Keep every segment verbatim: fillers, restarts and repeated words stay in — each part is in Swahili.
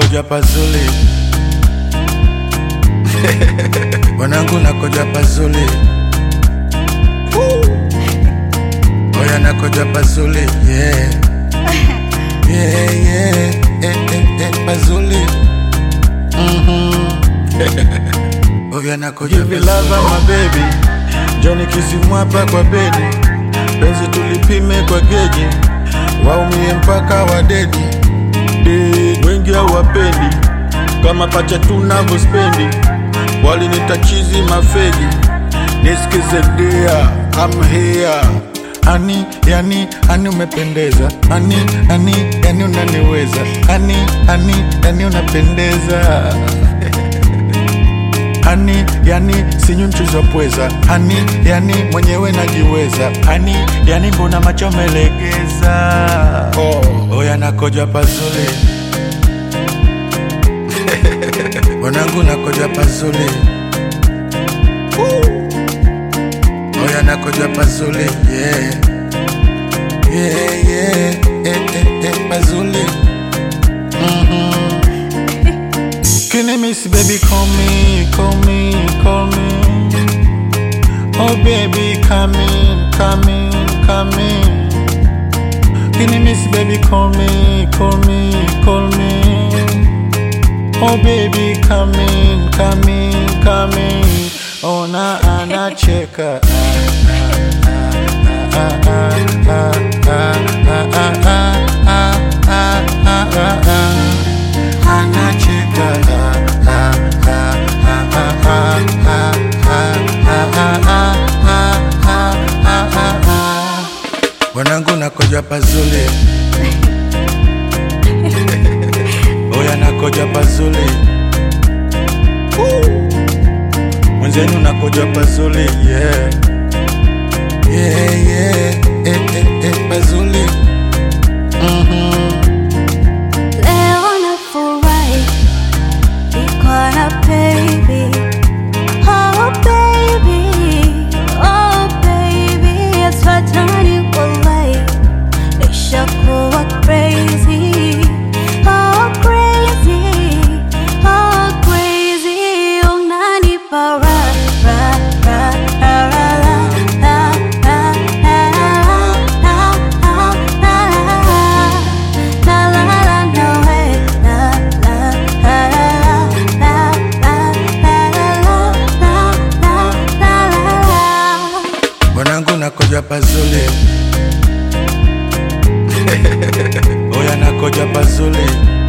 nakoja pazuli. Wanangu nakoja pazuli. Oya nakoja pazuli, yeah. Yeah, yeah, eh, eh, eh, pazuli. Mhm. Oya nakoja pazuli. Give you love my baby. Johnny kisimu hapa kwa bedi. Penzi tulipime kwa geji. Waumie mpaka wadedi. Dead wengi hawapendi. Kama pacha tunavyospendi. Wali nitachizi mafegi. Nisikize dear, I'm here. Ani, yani, ani umependeza. Ani, ani, yani unaniweza. Ani, ani, yani unapendeza. Ani, yani, sinyu mchuzo pweza. Ani, yani, mwenyewe najiweza. Ani, yani, mbona macho melegeza. Oh, oya nakoja pazuli. Wanangu nakoja pazuli. Oya nakoja pazuli, yeah. Yeah, yeah, eh, eh, eh, pazuli. Mhm. Kini miss baby, call me, call me, call me. Oh baby, come in, come in, come in. Kini miss baby, call me, call me, call me. Oh baby, come in, come in, come in. Oh na anacheka. Wanangu nakoja pazuli. Oya nakoja pazuli. Mwenzenu nakoja pazuli, yeah. Yeah, yeah, eh, eh, eh, pazuli. Mhm. Leo nafurahi niko na baby. Oh baby, oh baby, asfatani wallahi nishakuwa crazy. Oh crazy, oh crazy, unanipa ra ra ra ra ra la la la la la la la la no way la la la la la la la la la. Wanangu nakoja pazuli. Oya nakoja pazuli.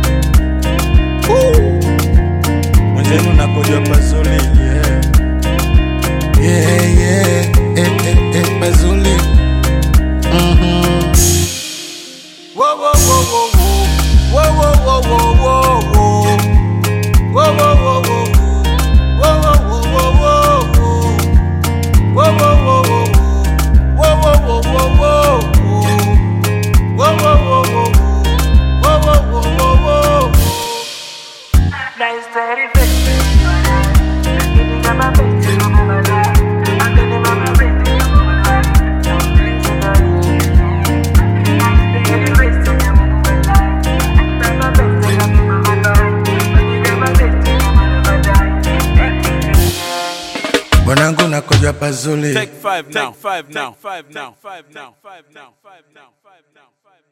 Mwenzenu nakoja pazuli, yeah. Yeah, yeah, eh, eh, eh, pazuli. Mhm. Whoa, whoa, whoa, whoa, whoa. Whoa, whoa, whoa, whoa, whoa. Whoa, whoa, whoa, whoa, whoa. Whoa, whoa, whoa, whoa, whoa. Whoa, whoa, whoa, whoa, whoa. Whoa, whoa, whoa, whoa, whoa. Whoa, whoa, whoa, whoa, whoa. Whoa, whoa, whoa, whoa, whoa. Nice dirty bitch. Getting on my bed, you know my life. I'm getting on my bed, you know my life. I'm crazy about you. Nice dirty bitch, you know my life. I'm my bed, you know my life. When you get my bed, you know my life. Wanangu nakoja pazuli. Take five now, take five now, five now, five now, five now, five now, five now, five now.